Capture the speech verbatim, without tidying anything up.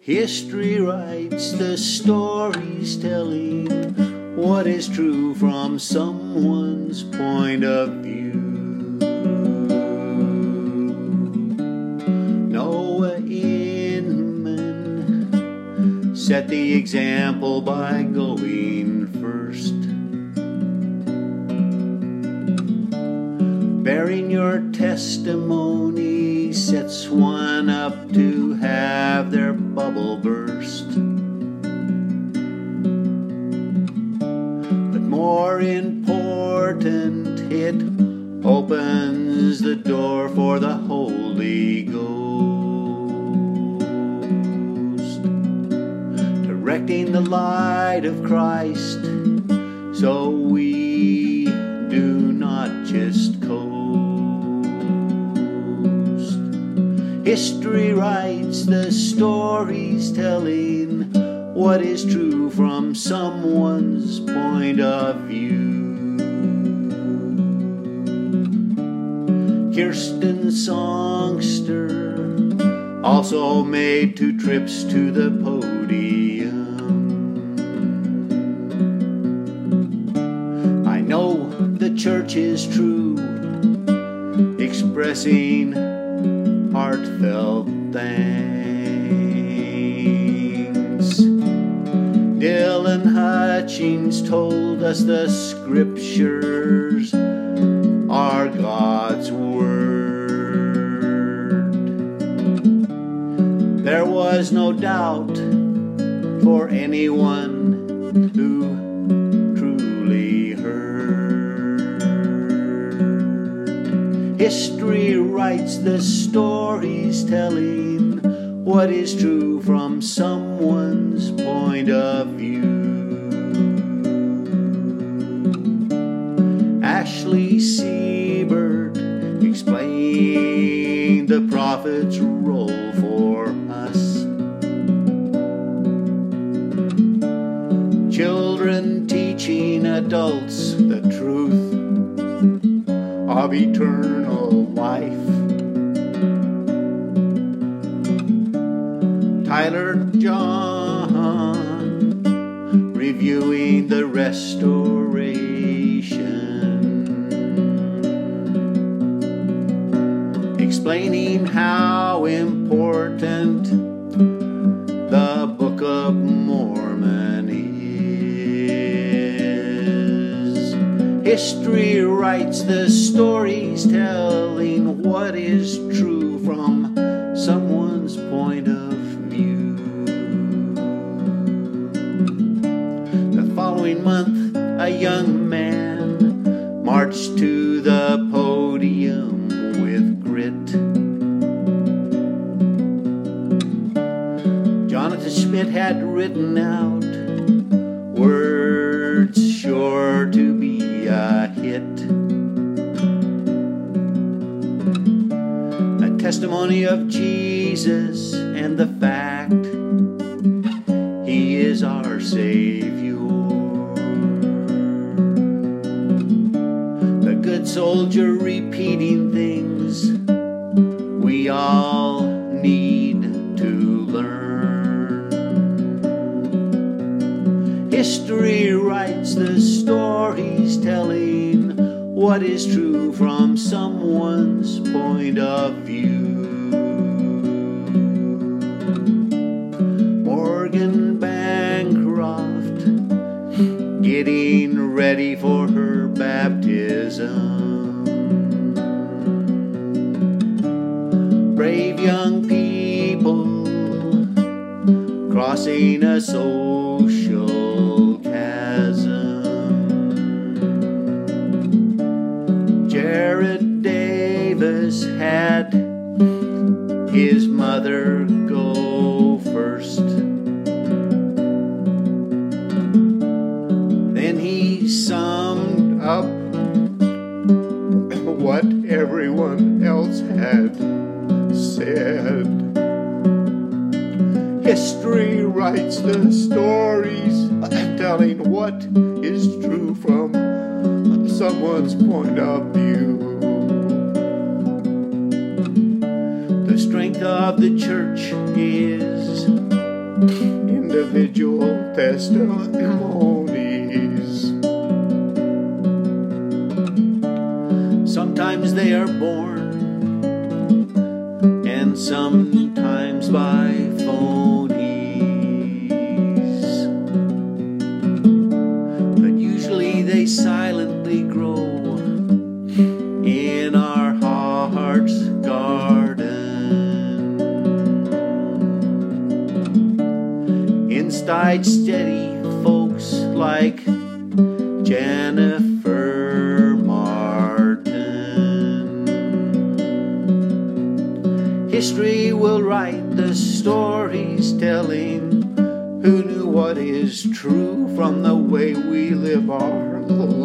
History writes the stories telling what is true from someone's point of view. Noah Inman set the example by going first. Bearing your testimony sets one up to have their bubble burst. But more important, it opens the door for the Holy Ghost, directing the light of Christ so we do not just coast. History writes the stories telling what is true from someone's point of view. Kirsten Songster also made two trips to the podium. I know the church is true, expressing heartfelt thanks. Dylan Hutchings told us the scriptures are God's word. There was no doubt for anyone who truly heard. History writes the stories telling what is true from someone's point of view. Ashley Siebert explained the prophet's role for us. Children teaching adults the truth of eternal life. Tyler John reviewing the restoration, explaining how important the Book of Mormon is. History writes the stories telling what is true from someone's point of view. The following month, a young man marched to the podium with grit. Jonathan Schmidt had written out words sure to be a hit. A testimony of Jesus and the fact He is our Savior. The good soldier repeating things we all need to learn. History writes the stories telling what is true from someone's point of view. Morgan Bancroft getting ready for her baptism. Brave young people crossing a social chasm. Jared Davis had his mother go first. Then he summed up what everyone else had said. History writes the stories telling what is true from someone's point of view. The strength of the church is individual testimonies. Sometimes they are born, and sometimes by phonies, but usually they silently grow in our heart's garden. Inside steady folks like Jennifer Martin. History will write the stories telling who knew what is true from the way we live our lives.